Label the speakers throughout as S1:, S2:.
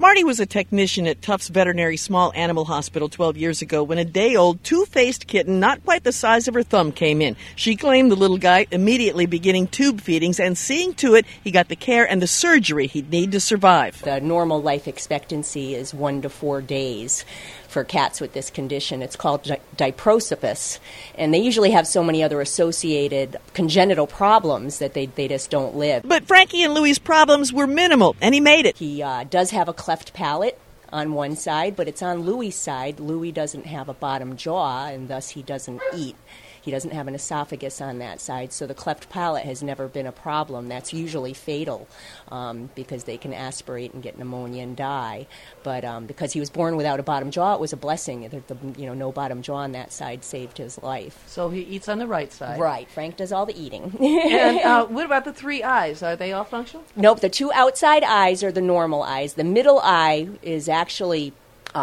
S1: Marty was a technician at Tufts Veterinary Small Animal Hospital 12 years ago when a day-old, two-faced kitten, not quite the size of her thumb, came in. She claimed the little guy immediately beginning tube feedings and seeing to it he got the care and the surgery he'd need to survive.
S2: The normal life expectancy is 1 to 4 days for cats with this condition. It's called diprosopis, and they usually have so many other associated congenital problems that they just don't live.
S1: But Frankie and Louie's problems were minimal, and he made it.
S2: He does have a cleft palate on one side, but it's on Louie's side. Louie doesn't have a bottom jaw, and thus he doesn't eat. He doesn't have an esophagus on that side, so the cleft palate has never been a problem. That's usually fatal because they can aspirate and get pneumonia and die. But because he was born without a bottom jaw, it was a blessing. No bottom jaw on that side saved his life.
S3: So he eats on the right side.
S2: Right. Frank does all the eating.
S3: And what about the 3 eyes? Are they all functional?
S2: Nope. The 2 outside eyes are the normal eyes. The middle eye is actually,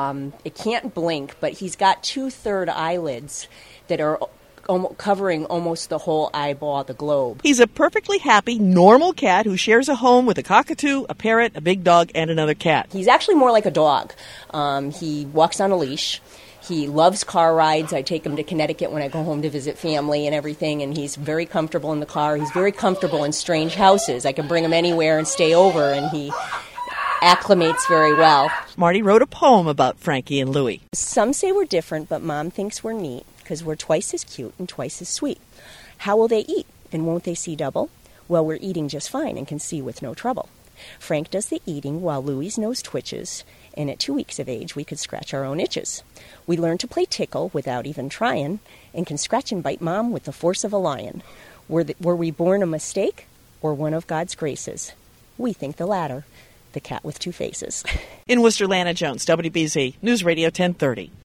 S2: it can't blink, but he's got 2/3 eyelids that are covering almost the whole eyeball, the globe.
S1: He's a perfectly happy, normal cat who shares a home with a cockatoo, a parrot, a big dog, and another cat.
S2: He's actually more like a dog. He walks on a leash. He loves car rides. I take him to Connecticut when I go home to visit family and everything, and he's very comfortable in the car. He's very comfortable in strange houses. I can bring him anywhere and stay over, and he acclimates very well.
S1: Marty wrote a poem about Frankie and Louie.
S2: Some say we're different, but Mom thinks we're neat because we're twice as cute and twice as sweet. How will they eat, and won't they see double? Well, we're eating just fine and can see with no trouble. Frank does the eating while Louie's nose twitches, and at 2 weeks of age, we could scratch our own itches. We learn to play tickle without even trying, and can scratch and bite Mom with the force of a lion. Were we born a mistake, or one of God's graces? We think the latter, the cat with 2 faces.
S1: In Worcester, Lana Jones, WBZ, News Radio 1030.